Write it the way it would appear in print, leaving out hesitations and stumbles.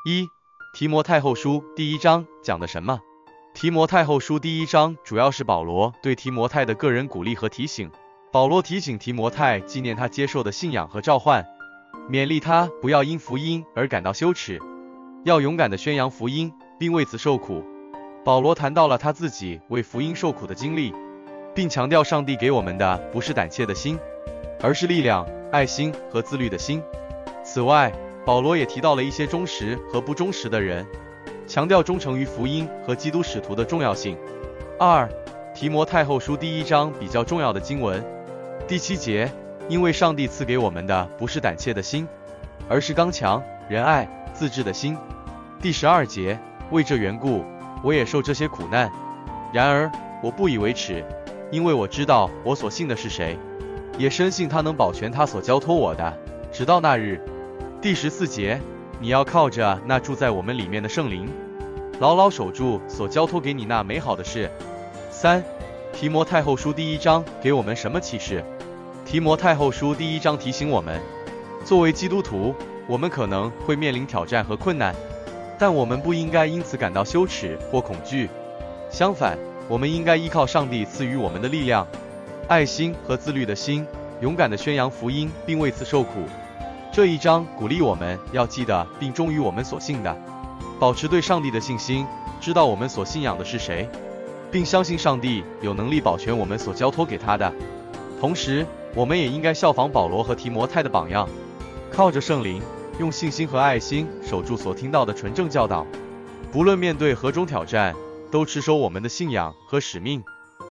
一、提摩太后书第一章讲的什么？提摩太后书第一章主要是保罗对提摩太的个人鼓励和提醒。保罗提醒提摩太纪念他接受的信仰和召唤，勉励他不要因福音而感到羞耻，要勇敢地宣扬福音，并为此受苦。保罗谈到了他自己为福音受苦的经历，并强调上帝给我们的不是胆怯的心，而是力量、爱心和自律的心。此外，保罗也提到了一些忠实和不忠实的人，强调忠诚于福音和基督使徒的重要性。二、提摩太后书第一章比较重要的经文。第7节，因为上帝赐给我们的不是胆怯的心，而是刚强、仁爱、自制的心。第12节，为这缘故，我也受这些苦难，然而我不以为耻，因为我知道我所信的是谁，也深信他能保全他所交托我的，直到那日。第14节，你要靠着那住在我们里面的圣灵，牢牢守住所交托给你那美好的事。三、提摩太后书第一章给我们什么启示？提摩太后书第一章提醒我们，作为基督徒，我们可能会面临挑战和困难，但我们不应该因此感到羞耻或恐惧。相反，我们应该依靠上帝赐予我们的力量、爱心和自律的心，勇敢地宣扬福音，并为此受苦。这一章鼓励我们要记得并忠于我们所信的，保持对上帝的信心，知道我们所信仰的是谁，并相信上帝有能力保全我们所交托给他的。同时，我们也应该效仿保罗和提摩太的榜样，靠着圣灵，用信心和爱心守住所听到的纯正教导，不论面对何种挑战，都持守我们的信仰和使命。